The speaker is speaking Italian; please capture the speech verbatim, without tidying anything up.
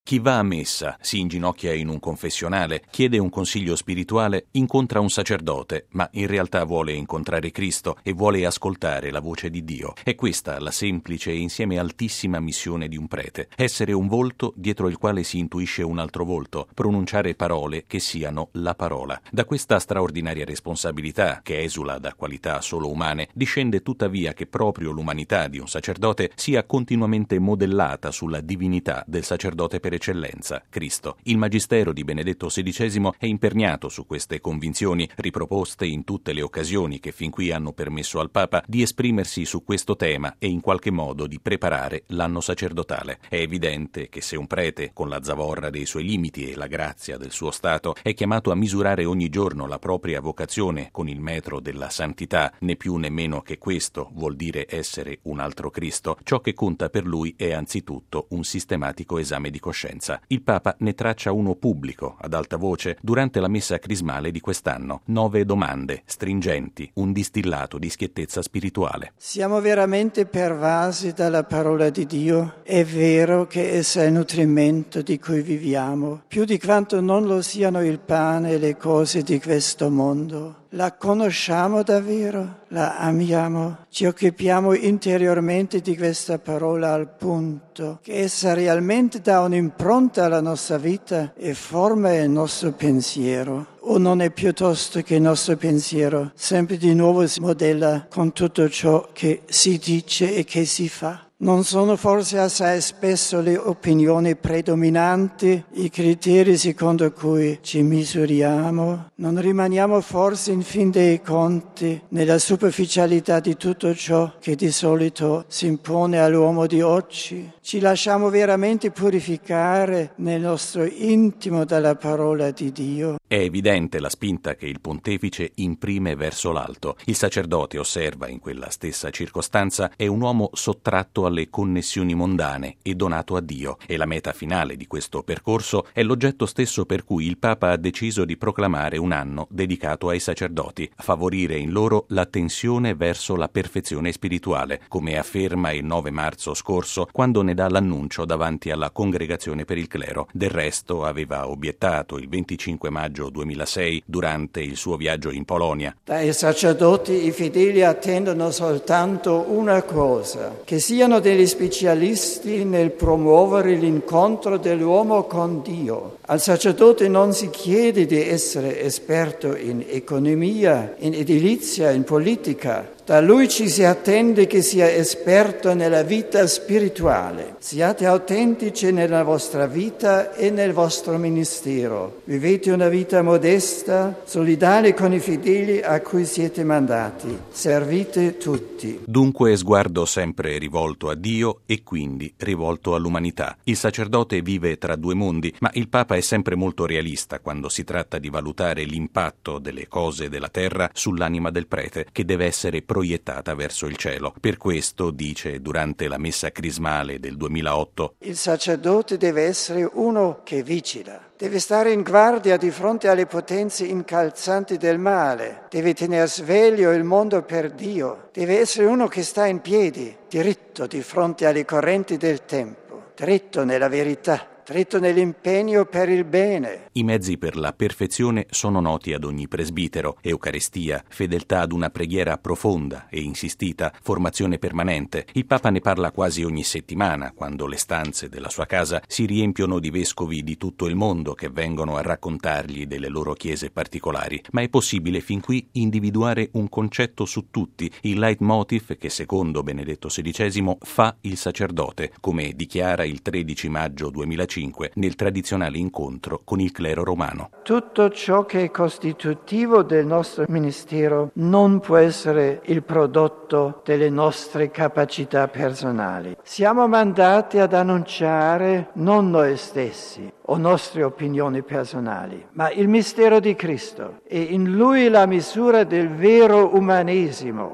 Chi va a messa, si inginocchia in un confessionale, chiede un consiglio spirituale, incontra un sacerdote, ma in realtà vuole incontrare Cristo e vuole ascoltare la voce di Dio. È questa la semplice e insieme altissima missione di un prete: essere un volto dietro il quale si intuisce un altro volto, pronunciare parole che siano la parola. Da questa straordinaria responsabilità, che esula da qualità solo umane, discende tuttavia che proprio l'umanità di un sacerdote sia continuamente modellata sulla divinità del sacerdote per eccellenza, Cristo. Il magistero di Benedetto sedicesimo è imperniato su queste convinzioni, riproposte in tutte le occasioni che fin qui hanno permesso al Papa di esprimersi su questo tema e in qualche modo di preparare l'anno sacerdotale. È evidente che se un prete, con la zavorra dei suoi limiti e la grazia del suo stato, è chiamato a misurare ogni giorno la propria vocazione con il metro della santità, né più né meno che questo vuol dire essere un altro Cristo, ciò che conta per lui è anzitutto un sistematico esame di coscienza. Il Papa ne traccia uno pubblico, ad alta voce, durante la messa crismale di quest'anno. Nove domande, stringenti, un distillato di schiettezza spirituale. Siamo veramente pervasi dalla parola di Dio? È vero che essa è il nutrimento di cui viviamo, più di quanto non lo siano il pane e le cose di questo mondo. La conosciamo davvero? La amiamo? Ci occupiamo interiormente di questa parola al punto che essa realmente dà un'impronta alla nostra vita e forma il nostro pensiero? O non è piuttosto che il nostro pensiero sempre di nuovo si modella con tutto ciò che si dice e che si fa? Non sono forse assai spesso le opinioni predominanti, i criteri secondo cui ci misuriamo? Non rimaniamo forse in fin dei conti nella superficialità di tutto ciò che di solito si impone all'uomo di oggi? Ci lasciamo veramente purificare nel nostro intimo dalla parola di Dio? È evidente la spinta che il pontefice imprime verso l'alto. Il sacerdote, osserva in quella stessa circostanza, è un uomo sottratto alle connessioni mondane e donato a Dio, e la meta finale di questo percorso è l'oggetto stesso per cui il Papa ha deciso di proclamare un anno dedicato ai sacerdoti, a favorire in loro la tensione verso la perfezione spirituale, come afferma il nove marzo scorso quando ne dà l'annuncio davanti alla Congregazione per il Clero. Del resto aveva obiettato il venticinque maggio duemilasei durante il suo viaggio in Polonia. Dai sacerdoti i fedeli attendono soltanto una cosa: che siano degli specialisti nel promuovere l'incontro dell'uomo con Dio. Al sacerdote non si chiede di essere esperto in economia, in edilizia, in politica. Da lui ci si attende che sia esperto nella vita spirituale. Siate autentici nella vostra vita e nel vostro ministero. Vivete una vita modesta, solidale con i fedeli a cui siete mandati. Servite tutti. Dunque sguardo sempre rivolto a Dio e quindi rivolto all'umanità. Il sacerdote vive tra due mondi, ma il Papa è sempre molto realista quando si tratta di valutare l'impatto delle cose della terra sull'anima del prete, che deve essere proiettata verso il cielo. Per questo, dice durante la messa crismale del duemilaotto, il sacerdote deve essere uno che vigila. Deve stare in guardia di fronte alle potenze incalzanti del male. Deve tenere sveglio il mondo per Dio. Deve essere uno che sta in piedi, diritto di fronte alle correnti del tempo, dritto nella verità, dritto nell'impegno per il bene. I mezzi per la perfezione sono noti ad ogni presbitero: Eucaristia, fedeltà ad una preghiera profonda e insistita, formazione permanente. Il Papa ne parla quasi ogni settimana, quando le stanze della sua casa si riempiono di vescovi di tutto il mondo che vengono a raccontargli delle loro chiese particolari. Ma è possibile fin qui individuare un concetto su tutti, il leitmotiv che secondo Benedetto sedicesimo fa il sacerdote, come dichiara il tredici maggio duemilacinque nel tradizionale incontro con il clero romano. Tutto ciò che è costitutivo del nostro ministero non può essere il prodotto delle nostre capacità personali. Siamo mandati ad annunciare non noi stessi o nostre opinioni personali, ma il mistero di Cristo e in Lui la misura del vero umanesimo.